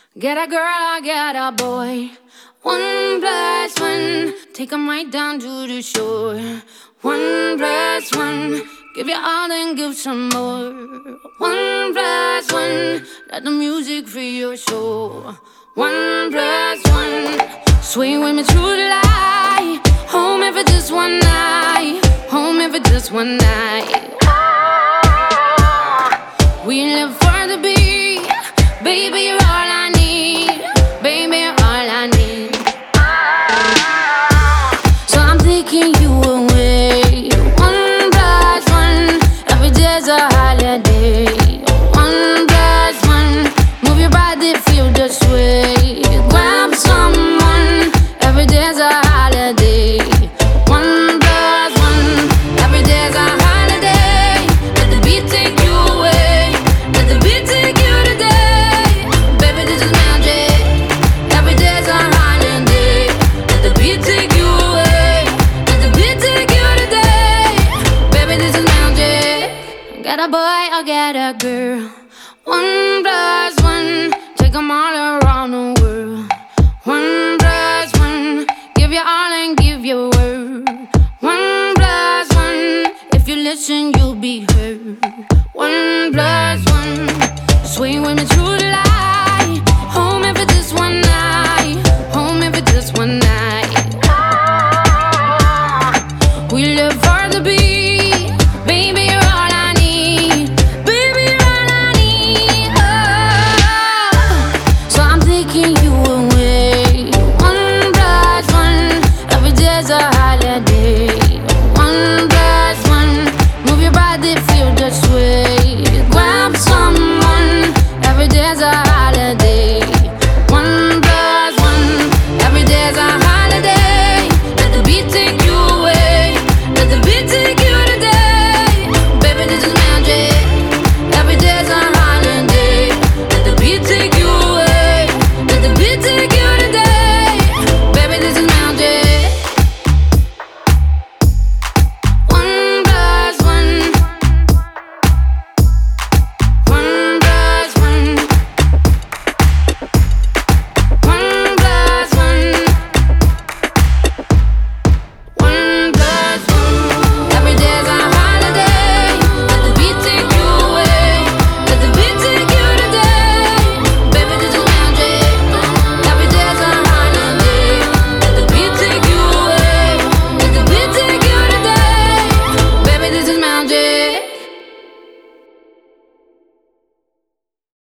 Get a girl, I get a boy. 1+1, take 'em right down to the shore. 1+1, give you all and give some more. 1+1, let the music free your soul. 1+1, swing with me through the light. Home if it's just one night. Home if it's just one night. We live for the beat. Baby, you're all I need. Baby, you're all I need. So I'm taking you away. 1+1, every day's a holiday. 1+1, move your body, feel the sway. Grab someone, every day's a holiday. 1+1, every day's a holiday. Let the beat take you away. Let the beat take you today. Baby, this is magic. Every day's a holiday. Let the beat take you away. Let the beat take you today. Baby, this is magic. Get a boy or get a girl. 1+1, take 'em all around the world. 1+1, give your all and give your word. 1+1, if you listen, you'll be heard. 1+1, swing with me through the light. Home if it's just one night. Home if it's just one night.